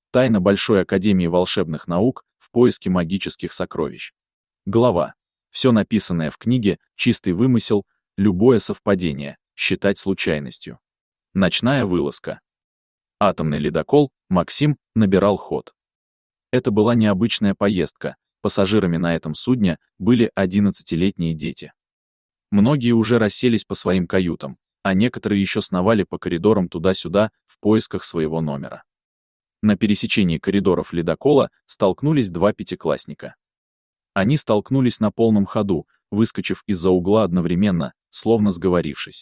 Тайна Большой Академии волшебных наук в поиске магических сокровищ. Глава. Все написанное в книге — чистый вымысел, любое совпадение считать случайностью. Ночная вылазка. Атомный ледокол «Максим» набирал ход. Это была необычная поездка, пассажирами на этом судне были 11-летние дети. Многие уже расселись по своим каютам, а некоторые еще сновали по коридорам туда-сюда в поисках своего номера. На пересечении коридоров ледокола столкнулись два пятиклассника. Они столкнулись на полном ходу, выскочив из-за угла одновременно, словно сговорившись.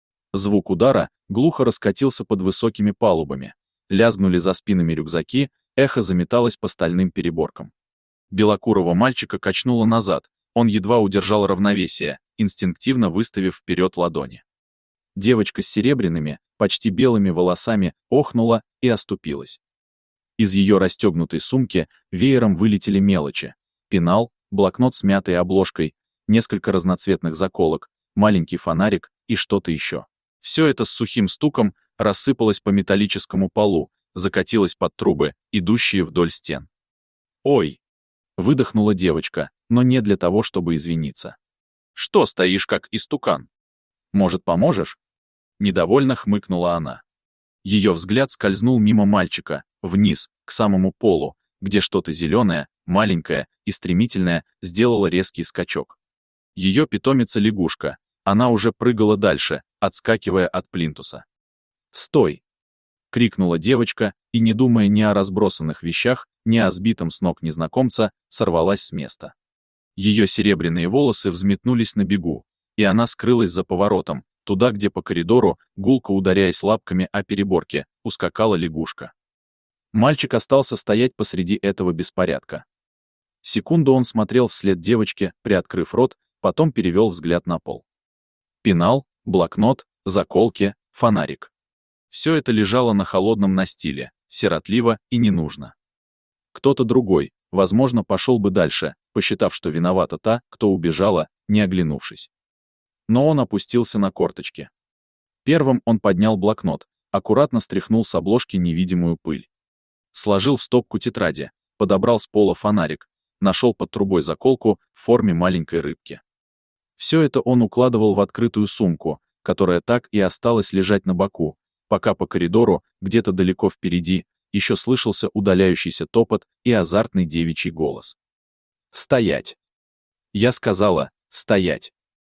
Звук удара глухо раскатился под высокими палубами, лязгнули за спинами рюкзаки, эхо заметалось по стальным переборкам. Белокурого мальчика качнуло назад, он едва удержал равновесие, инстинктивно выставив вперед ладони. Девочка с серебряными, почти белыми волосами охнула и оступилась. Из ее расстегнутой сумки веером вылетели мелочи: пенал, блокнот с мятой обложкой, несколько разноцветных заколок, маленький фонарик и что-то еще. Все это с сухим стуком рассыпалось по металлическому полу, закатилось под трубы, идущие вдоль стен. «Ой!» — выдохнула девочка, но не для того, чтобы извиниться. «Что стоишь как истукан? Может, поможешь?» Недовольно хмыкнула она. Ее взгляд скользнул мимо мальчика, вниз, к самому полу, где что-то зеленое, маленькое и стремительное сделало резкий скачок. Ее питомица-лягушка, она уже прыгала дальше, отскакивая от плинтуса. «Стой!» — крикнула девочка, и, не думая ни о разбросанных вещах, ни о сбитом с ног незнакомца, сорвалась с места. Ее серебряные волосы взметнулись на бегу, и она скрылась за поворотом, туда, где по коридору, гулко ударяясь лапками о переборке, ускакала лягушка. Мальчик остался стоять посреди этого беспорядка. Секунду он смотрел вслед девочке, приоткрыв рот, потом перевел взгляд на пол. Пенал, блокнот, заколки, фонарик. Все это лежало на холодном настиле, сиротливо и ненужно. Кто-то другой, возможно, пошел бы дальше, посчитав, что виновата та, кто убежала, не оглянувшись. Но он опустился на корточки. Первым он поднял блокнот, аккуратно стряхнул с обложки невидимую пыль. Сложил в стопку тетради, подобрал с пола фонарик, нашел под трубой заколку в форме маленькой рыбки. Все это он укладывал в открытую сумку, которая так и осталась лежать на боку, пока по коридору, где-то далеко впереди, еще слышался удаляющийся топот и азартный девичий голос. «Стоять!» Я сказала: «Стоять!»